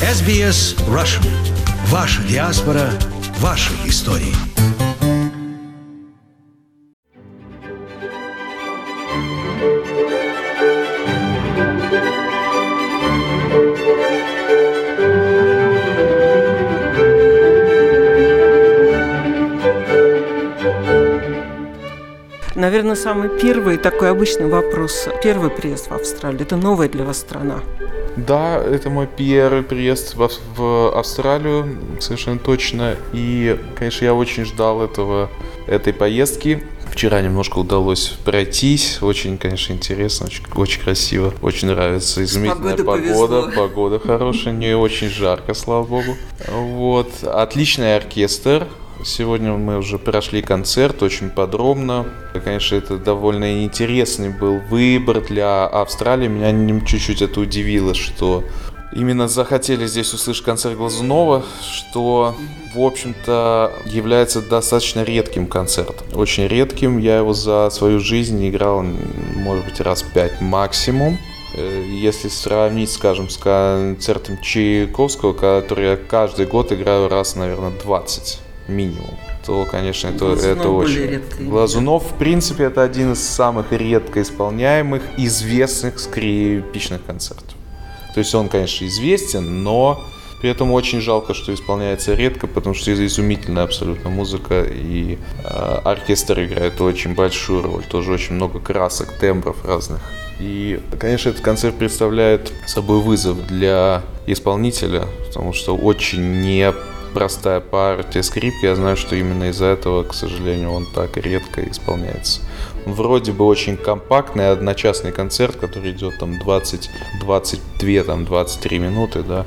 SBS Russian. Ваша диаспора, ваши истории. Наверное, самый первый такой обычный вопрос. Первый приезд в Австралию – это новая для вас страна? Да, это мой первый приезд в Австралию, совершенно точно. И, конечно, я очень ждал этой поездки. Вчера немножко удалось пройтись. Очень, конечно, интересно, очень красиво. Очень нравится. Изумительная погода хорошая, не очень жарко, слава богу. Вот. Отличный оркестр. Сегодня мы уже прошли концерт очень подробно. Конечно, это довольно интересный был выбор для Австралии. Меня чуть-чуть это удивило, что именно захотели здесь услышать концерт Глазунова, что, в общем-то, является достаточно редким концертом. Очень редким. Я его за свою жизнь играл, может быть, раз 5 максимум. Если сравнить, скажем, с концертом Чайковского, который я каждый год играю раз, наверное, 20. Минимум, то, конечно, это очень... Глазунов, в принципе, это один из самых редко исполняемых, известных скрипичных концертов. То есть он, конечно, известен, но при этом очень жалко, что исполняется редко, потому что это изумительная абсолютно музыка, и оркестр играет очень большую роль, тоже очень много красок, тембров разных. И, конечно, этот концерт представляет собой вызов для исполнителя, потому что очень непростая партия скрипки. Я знаю, что именно из-за этого, к сожалению, он так редко исполняется. Вроде бы очень компактный, одночасный концерт, который идет там 23 минуты, да.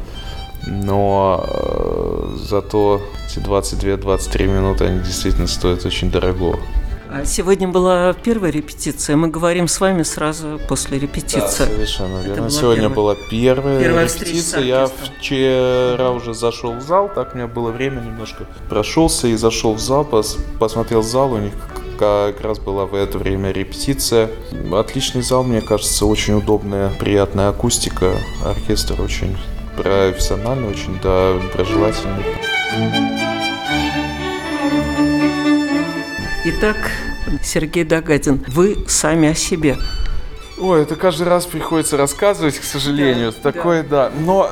Но зато эти 22-23 минуты, они действительно стоят очень дорого. Сегодня была первая репетиция. Мы говорим с вами сразу после репетиции. Да, совершенно верно. Сегодня была первая репетиция. Я вчера уже зашел в зал, так у меня было время немножко. Прошелся и зашел в зал, посмотрел зал. У них как раз была в это время репетиция. Отличный зал, мне кажется, очень удобная, приятная акустика. Оркестр очень профессиональный, очень доброжелательный. Итак, Сергей Дагадин, вы сами о себе. Ой, это каждый раз приходится рассказывать, к сожалению. Да, такое, да. Но,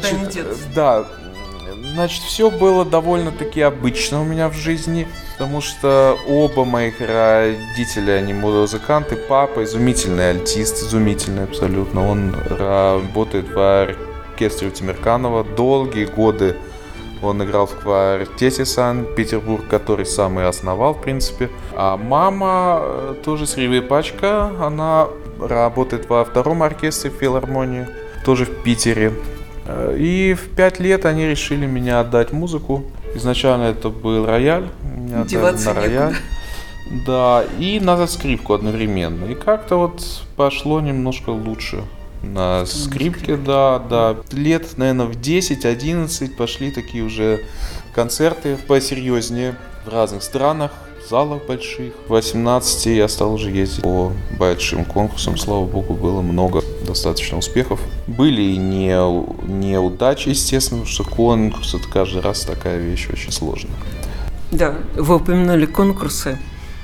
значит, все было довольно-таки обычно у меня в жизни, потому что оба моих родителя, они музыканты. Папа изумительный альтист, изумительный абсолютно. Он работает в оркестре у Тимирканова долгие годы. Он играл в квартете Санкт-Петербург, который сам и основал, в принципе. А мама тоже скрипачка, она работает во втором оркестре филармонии, тоже в Питере. И в 5 лет они решили меня отдать музыку. Изначально это был рояль, меня отдали на рояль. Да, и на скрипку одновременно. И как-то вот пошло немножко лучше. На скрипке, да. Лет, наверное, в 10-11 пошли такие уже концерты посерьезнее в разных странах, в залах больших. В 18 я стал уже ездить по большим конкурсам. Слава богу, было много достаточно успехов. Были и неудачи, естественно, потому что конкурс — это каждый раз такая вещь очень сложная. Да, вы упомянули конкурсы.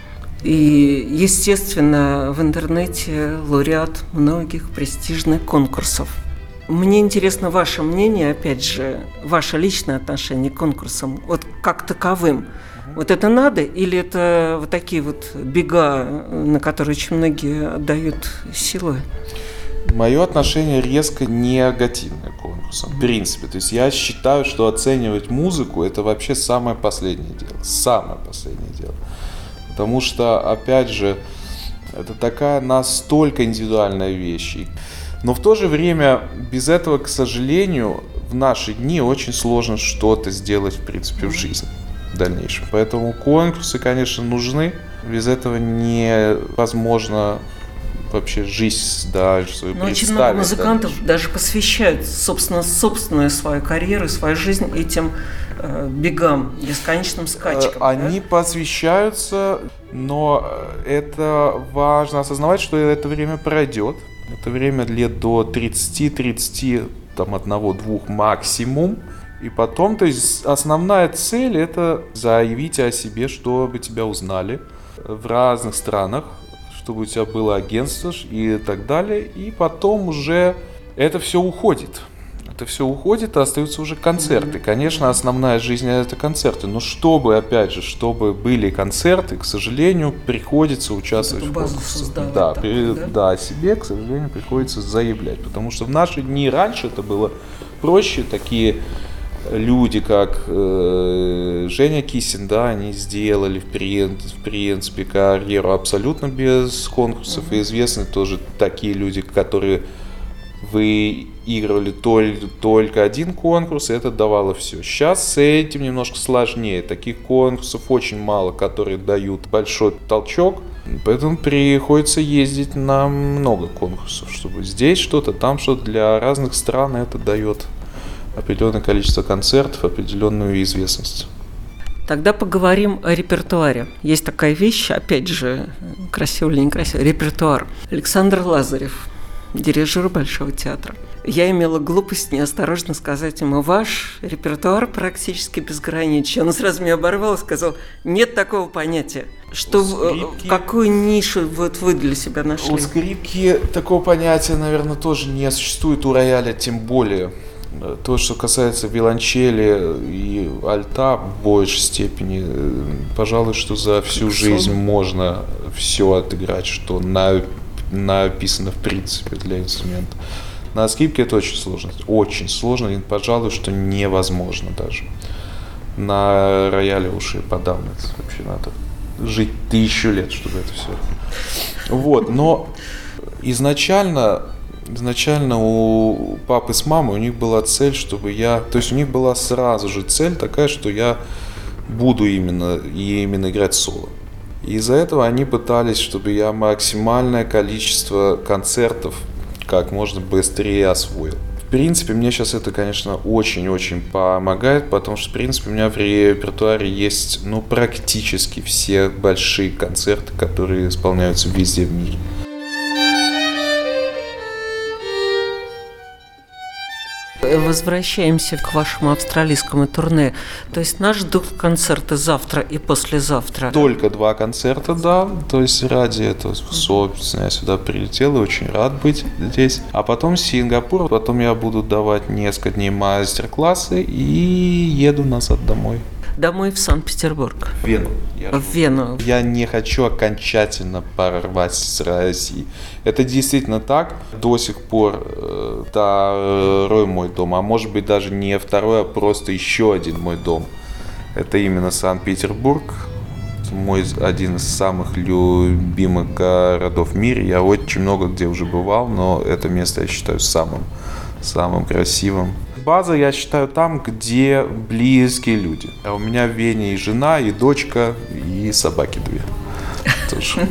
И, естественно, в интернете лауреат многих престижных конкурсов. Мне интересно ваше мнение, опять же, ваше личное отношение к конкурсам, вот как таковым. Вот это надо или это вот такие вот бега, на которые очень многие отдают силы? Мое отношение резко негативное к конкурсам, в принципе. То есть я считаю, что оценивать музыку – это вообще самое последнее дело. Самое последнее дело. Потому что, опять же, это такая настолько индивидуальная вещь. Но в то же время без этого, к сожалению, в наши дни очень сложно что-то сделать, в принципе, в жизни в дальнейшем. Поэтому конкурсы, конечно, нужны. Без этого невозможно вообще жизнь дальше свою представить. Очень много музыкантов даже посвящают, собственную свою карьеру, свою жизнь этим бегам, бесконечным скачкам. Они посвящаются, но это важно осознавать, что это время пройдет. Это время лет до 30, там 1-2 максимум. И потом, то есть основная цель — это заявить о себе, чтобы тебя узнали в разных странах, чтобы у тебя было агентство и так далее. И потом уже это все уходит. Это все уходит, а остаются уже концерты. Конечно, основная жизнь — это концерты. Но чтобы были концерты, к сожалению, приходится участвовать в конкурсах. Да, себе, к сожалению, приходится заявлять. Потому что в наши дни раньше это было проще. Такие люди, как Женя Кисин, да, они сделали в принципе карьеру абсолютно без конкурсов. И известны тоже такие люди, которые выигрывали только один конкурс, и это давало все. Сейчас с этим немножко сложнее. Таких конкурсов очень мало, которые дают большой толчок. Поэтому приходится ездить на много конкурсов, чтобы здесь что-то, там что-то. Для разных стран это дает определенное количество концертов, определенную известность. Тогда поговорим о репертуаре. Есть такая вещь, опять же, красиво или некрасиво, репертуар. Александр Лазарев, дирижер Большого театра. Я имела глупость неосторожно сказать ему: ваш репертуар практически безграничен. Он сразу меня оборвал и сказал: нет такого понятия. Какую нишу вы для себя нашли? У скрипки такого понятия, наверное, тоже не существует, у рояля тем более. То, что касается виолончели и альта в большей степени, пожалуй, что за всю жизнь можно все отыграть, что написано в принципе для инструмента. На скрипке это очень сложно, и, пожалуй, что невозможно даже. На рояле уж и подавно, это вообще надо жить 1000 лет, чтобы это все. Вот, но изначально у папы с мамой, у них была цель, чтобы то есть у них была сразу же цель такая, что я буду именно играть соло. И из-за этого они пытались, чтобы я максимальное количество концертов как можно быстрее освоил. В принципе, мне сейчас это, конечно, очень-очень помогает, потому что, в принципе, у меня в репертуаре есть, практически все большие концерты, которые исполняются везде в мире. Возвращаемся к вашему австралийскому турне. То есть нас ждут концерты завтра и послезавтра? Только 2 концерта, да. То есть ради этого, собственно, я сюда прилетел и очень рад быть здесь. А потом Сингапур. Потом я буду давать несколько дней мастер-классы и еду назад домой. Домой в Санкт-Петербург? В Вену. В Вену. Я не хочу окончательно порвать с Россией. Это действительно так. До сих пор второй мой дом, а может быть даже не второй, а просто еще один мой дом. Это именно Санкт-Петербург. Мой один из самых любимых городов в мире. Я очень много где уже бывал, но это место я считаю самым красивым. База, я считаю, там, где близкие люди. А у меня в Вене и жена, и дочка, и собаки 2. Тоже.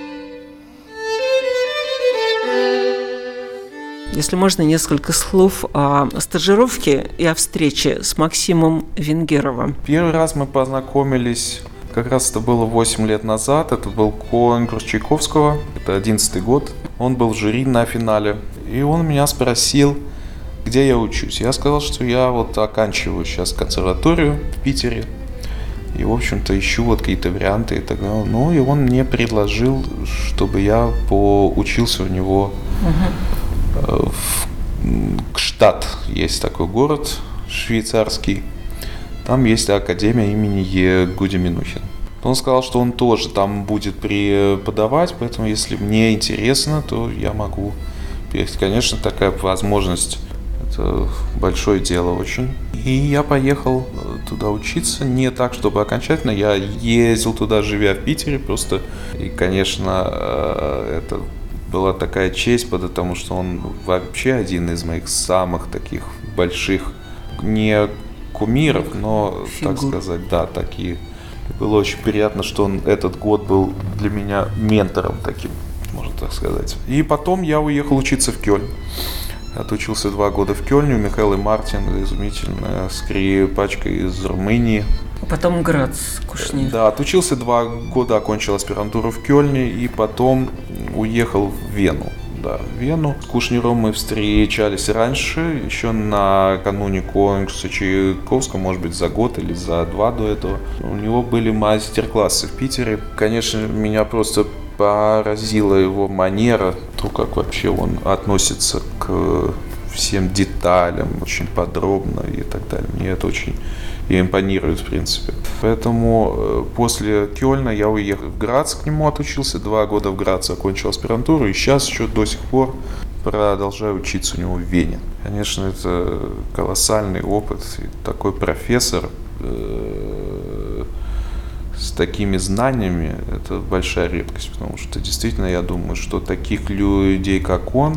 Если можно, несколько слов о стажировке и о встрече с Максимом Венгеровым. Первый раз мы познакомились, как раз это было 8 лет назад. Это был конкурс Чайковского, это 11-й год. Он был в жюри на финале. И он меня спросил, где я учусь. Я сказал, что я оканчиваю сейчас консерваторию в Питере. И, в общем-то, ищу какие-то варианты и так далее. Ну, и он мне предложил, чтобы я поучился у него в Гштадт. Есть такой город швейцарский. Там есть академия имени Гуди Минухина. Он сказал, что он тоже там будет преподавать, поэтому, если мне интересно, то я могу приехать. Конечно, такая возможность. Это большое дело очень. И я поехал туда учиться. Не так, чтобы окончательно. Я ездил туда, живя в Питере просто. И, конечно, это была такая честь, потому что он вообще один из моих самых таких больших, не кумиров, но, так сказать, да, такие. Было очень приятно, что этот год был для меня ментором таким, можно так сказать. И потом я уехал учиться в Кёльн. Отучился 2 года в Кёльне у Михаила Мартин, изумительная скрипачка из Румынии. Потом Грац, Кушнир. Да, отучился 2 года, окончил аспирантуру в Кёльне и потом уехал в Вену да, в Вену. С Кушнером мы встречались раньше, еще накануне конкурса Чайковского, может быть, за год или за 2 до этого. У него были мастер-классы в Питере. Конечно, меня просто поразила его манера, то, как вообще он относится к всем деталям, очень подробно и так далее. Мне это очень импонирует, в принципе. Поэтому после Кёльна я уехал в Грац, к нему отучился, 2 года в Граце, окончил аспирантуру, и сейчас еще до сих пор продолжаю учиться у него в Вене. Конечно, это колоссальный опыт, и такой профессор с такими знаниями, это большая редкость, потому что действительно я думаю, что таких людей, как он,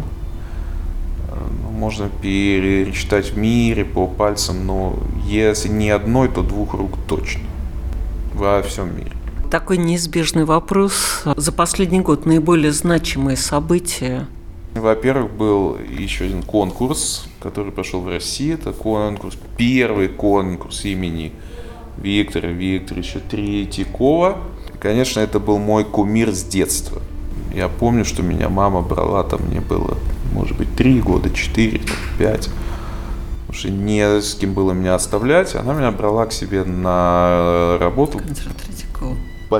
можно пересчитать в мире по пальцам, но если не одной, то 2 рук точно во всем мире. Такой неизбежный вопрос. За последний год наиболее значимые события? Во-первых, был еще один конкурс, который прошел в России. Это первый конкурс имени Виктора Викторовича Третьякова. И, конечно, это был мой кумир с детства. Я помню, что меня мама брала, там мне было, может быть, 3 года, 4, 5. Потому что не с кем было меня оставлять. Она меня брала к себе на работу. Концерт Третьякова.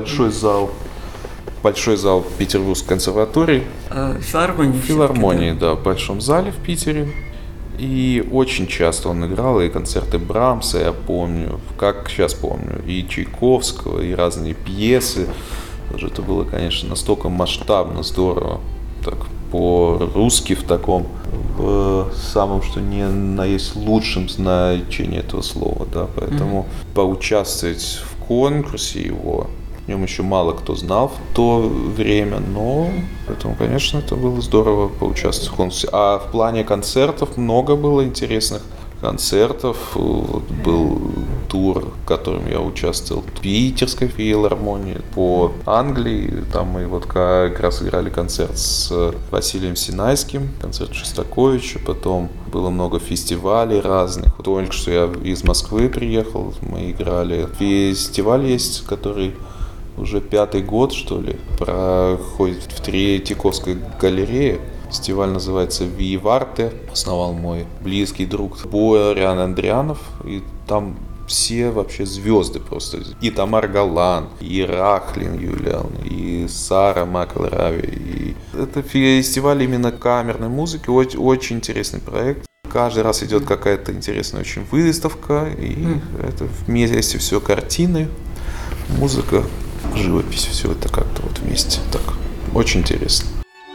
Большой зал Петербургской консерватории. Филармонии, да, в Большом зале в Питере. И очень часто он играл и концерты Брамса, я помню, как сейчас помню, и Чайковского, и разные пьесы. Даже это было, конечно, настолько масштабно, здорово. Так, по-русски в таком, в самом, что ни на есть лучшем значении этого слова, да, поэтому поучаствовать в конкурсе его, о нем еще мало кто знал в то время, но поэтому, конечно, это было здорово поучаствовать в конкурсе. А в плане концертов много было интересных концертов. Вот был тур, в котором я участвовал в Питерской филармонии по Англии. Там мы вот как раз играли концерт с Василием Синайским, концерт Шостаковича. Потом было много фестивалей разных. Только что я из Москвы приехал, мы играли. Фестиваль есть, который уже 5-й год, что ли, проходит в Третьяковской галерее. Фестиваль называется «Виварте». Основал мой близкий друг Бориан Андрианов. И там все вообще звезды просто. И Тамар Галан, и Рахлин Юлиан, и Сара Маклрави. И это фестиваль именно камерной музыки. Очень интересный проект. Каждый раз идет какая-то интересная очень выставка. И это вместе все картины, музыка, живопись. Все это как-то вот вместе. Так, очень интересно.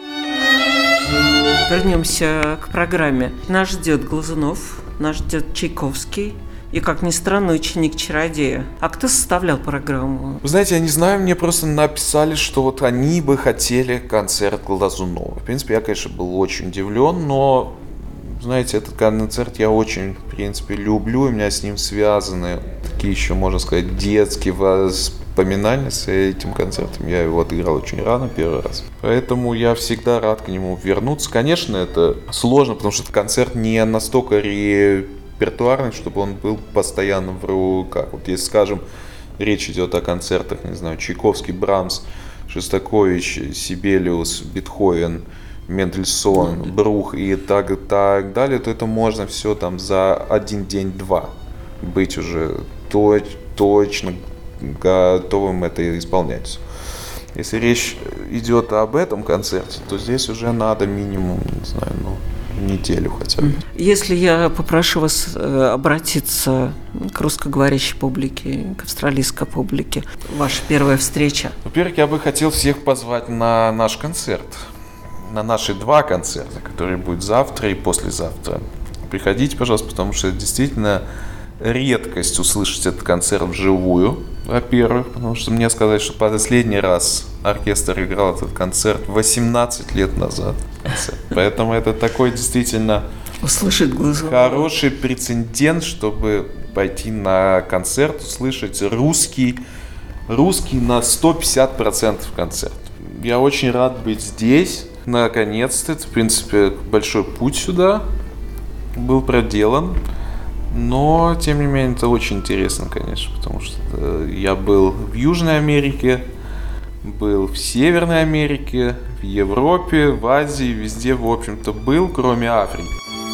Вернемся к программе. Нас ждет Глазунов, нас ждет Чайковский и, как ни странно, ученик чародея. А кто составлял программу? Вы знаете, я не знаю, мне просто написали, что вот они бы хотели концерт Глазунова. В принципе, я, конечно, был очень удивлен, но, знаете, этот концерт я очень, в принципе, люблю. У меня с ним связаны такие еще, можно сказать, детские воспоминания с этим концертом. Я его отыграл очень рано, первый раз. Поэтому я всегда рад к нему вернуться. Конечно, это сложно, потому что этот концерт не настолько репертуарный, чтобы он был постоянно в руках. Вот если, скажем, речь идет о концертах, не знаю, Чайковский, Брамс, Шостакович, Сибелиус, Бетховен, Мендельсон, Брух и так далее, то это можно все там за 1 день-2 быть уже точно готовым это исполнять. Если речь идет об этом концерте, то здесь уже надо минимум, не знаю, неделю хотя бы. Если я попрошу вас обратиться к русскоговорящей публике, к австралийской публике, ваша первая встреча? Во-первых, я бы хотел всех позвать на наш концерт, на наши 2 концерта, которые будут завтра и послезавтра. Приходите, пожалуйста, потому что это действительно редкость услышать этот концерт вживую, во-первых, потому что мне сказали, что последний раз оркестр играл этот концерт 18 лет назад. Поэтому это такой действительно хороший прецедент, чтобы пойти на концерт, услышать русский на 150% концерт. Я очень рад быть здесь, наконец-то. Это, в принципе, большой путь сюда был проделан. Но, тем не менее, это очень интересно, конечно, потому что я был в Южной Америке Был в Северной Америке, в Европе, в Азии, везде, в общем-то, был, кроме Африки.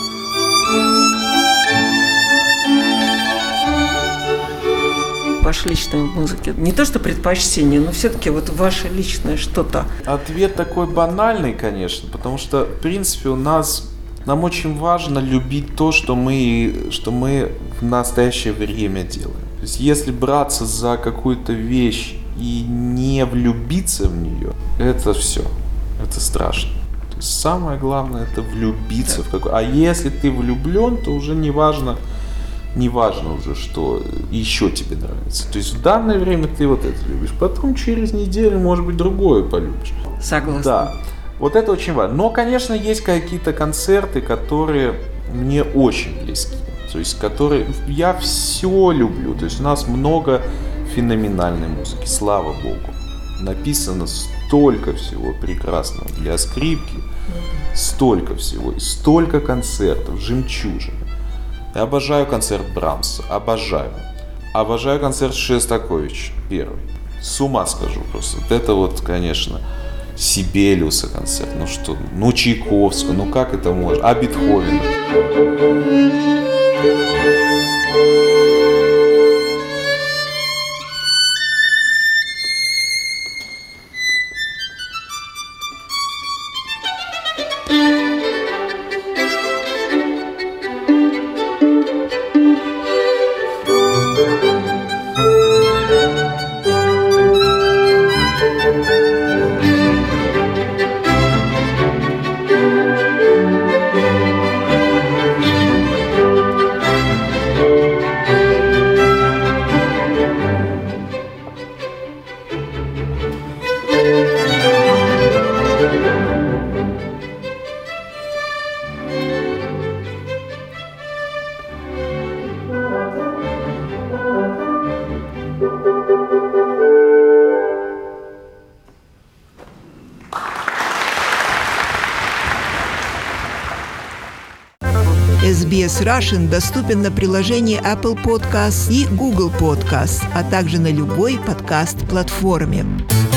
Ваша личная музыка. Не то, что предпочтение, но все-таки вот ваше личное что-то. Ответ такой банальный, конечно, потому что, в принципе, нам очень важно любить то, что мы в настоящее время делаем. То есть, если браться за какую-то вещь и не влюбиться в нее, это все, это страшно. То есть, самое главное — это влюбиться в какой-то. А если ты влюблен, то уже не важно уже, что еще тебе нравится. То есть в данное время ты вот это любишь, потом через неделю, может быть, другое полюбишь. Согласна. Да, вот это очень важно. Но, конечно, есть какие-то концерты, которые мне очень близки. То есть, которые я все люблю. То есть у нас много феноменальной музыки, слава богу. Написано столько всего прекрасного для скрипки, столько всего, и столько концертов, жемчужины. Я обожаю концерт Брамса, обожаю. Обожаю концерт Шостаковича, первый. С ума схожу просто. Вот это вот, конечно, Сибелиуса концерт. Ну что, ну Чайковского, ну как это можно? А Бетховена? SBS Russian доступен на приложении Apple Podcasts и Google Podcasts, а также на любой подкаст-платформе.